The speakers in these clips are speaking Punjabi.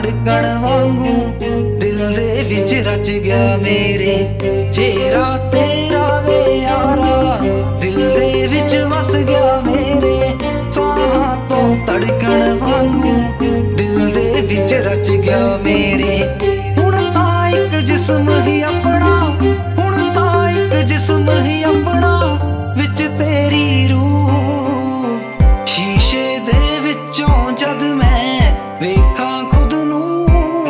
ਧੜਕਣ ਵਾਂਗੂ ਦਿਲ ਦੇ ਵਿੱਚ ਰਚ ਗਿਆ ਮੇਰੇ। ਚਿਹਰਾ ਤੇਰਾ ਵੇ ਯਾਰਾ ਦਿਲ ਦੇ ਵਿੱਚ ਵਸ ਗਿਆ ਮੇਰੇ। ਸਾਹਾਂ ਤੋਂ ਧੜਕਣ ਵਾਂਗੂ ਦਿਲ ਦੇ ਵਿੱਚ ਰਚ ਗਿਆ ਮੇਰੇ। ਹੁਣ ਤਾਂ ਇੱਕ ਜਿਸਮ ਹੀ ਆਪਣਾ, ਹੁਣ ਤਾਂ ਇੱਕ ਜਿਸਮ ਹੀ ਆਪਣਾ, ਵਿੱਚ ਤੇਰੀ ਰੂਹ। ਸ਼ੀਸ਼ੇ ਦੇ ਵਿੱਚੋਂ ਜਦ ਮੈਂ ਵੇਖਾਂ ਖੁਦ ਨੂੰ,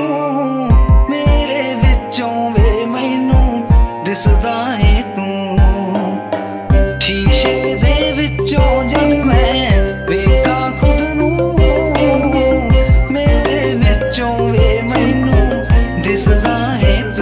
ਮੇਰੇ ਵਿੱਚੋਂ ਵੇ ਮੈਨੂੰ ਦਿਸਦਾ ਏ ਤੂੰ। ਸ਼ੀਸ਼ੇ ਦੇ ਵਿੱਚੋਂ ਜਦ ਮੈਂ ਵੇਖਾਂ ਖੁਦ ਨੂੰ, ਮੇਰੇ ਵਿੱਚੋਂ ਵੇ ਮੈਨੂੰ ਦਿਸਦਾ ਏ ਤੂੰ।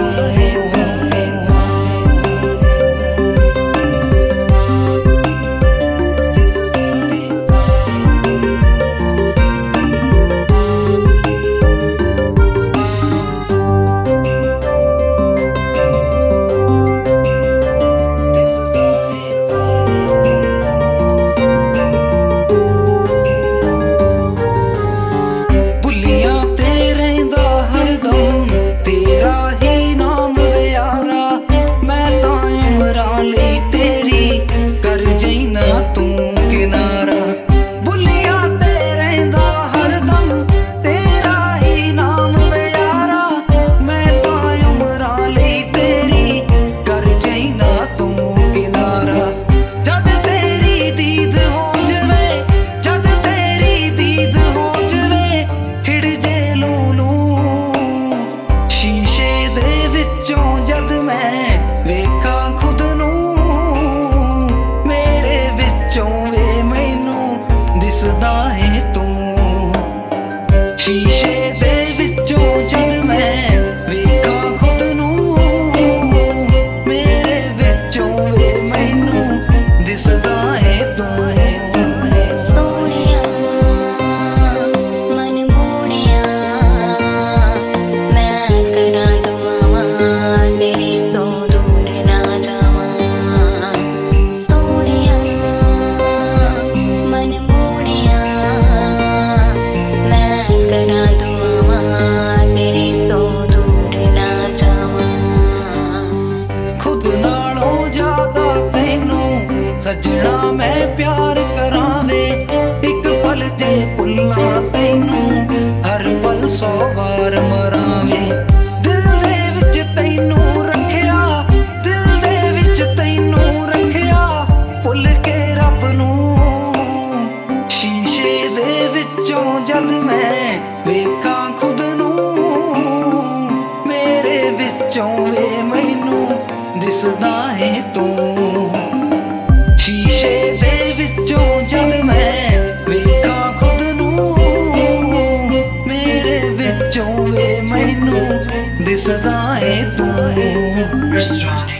ਜਦ ਮੈਂ ਵੇਖਾਂ ਖੁਦ ਨੂੰ, ਮੇਰੇ ਵਿੱਚੋਂ ਵੇ ਮੈਨੂੰ ਦਿਸਦਾ ਏ ਤੂੰ। ਸ਼ੀਸ਼ੇ ਦੇ ਵਿੱਚੋਂ ਜਦ ਮੈਂ ਵੇਖਾਂ ਖੁਦ ਨੂੰ, ਮੇਰੇ ਵਿੱਚੋਂ ਵੇ ਮੈਨੂੰ ਦਿਸਦਾ ਏ ਤੂੰ। ਸੱਜਣਾ ਮੈਂ ਪਿਆਰ ਕਰਾਂ ਵੇ, ਇੱਕ ਪਲ ਜੇ ਭੁੱਲਾਂ ਤੈਨੂੰ, ਹਰ ਪਲ 100 ਵਾਰ ਮਰਾਂ ਵੇ। ਦਿਲ ਦੇ ਵਿੱਚ ਤੈਨੂੰ ਰੱਖਿਆ, ਦਿਲ ਦੇ ਵਿੱਚ ਤੈਨੂੰ ਰੱਖਿਆ, ਭੁੱਲ ਕੇ ਰੱਬ ਨੂੰ। ਸ਼ੀਸ਼ੇ ਦੇ ਵਿੱਚੋਂ ਜਦ ਮੈਂ ਵੇਖਾਂ ਖੁਦ ਨੂੰ, ਮੇਰੇ ਵਿੱਚੋਂ ਵੇ ਮੈਨੂੰ ਦਿਸਦਾ ਏ ਤੂੰ। ਸ਼ੀਸ਼ੇ ਦੇ ਵਿੱਚੋਂ ਜਦ ਮੈਂ ਵੇਖਾਂ ਖੁਦ ਨੂੰ, ਮੇਰੇ ਵਿੱਚੋਂ ਵੇ ਮੈਨੂੰ ਦਿਸਦਾ ਏ ਤੂੰ।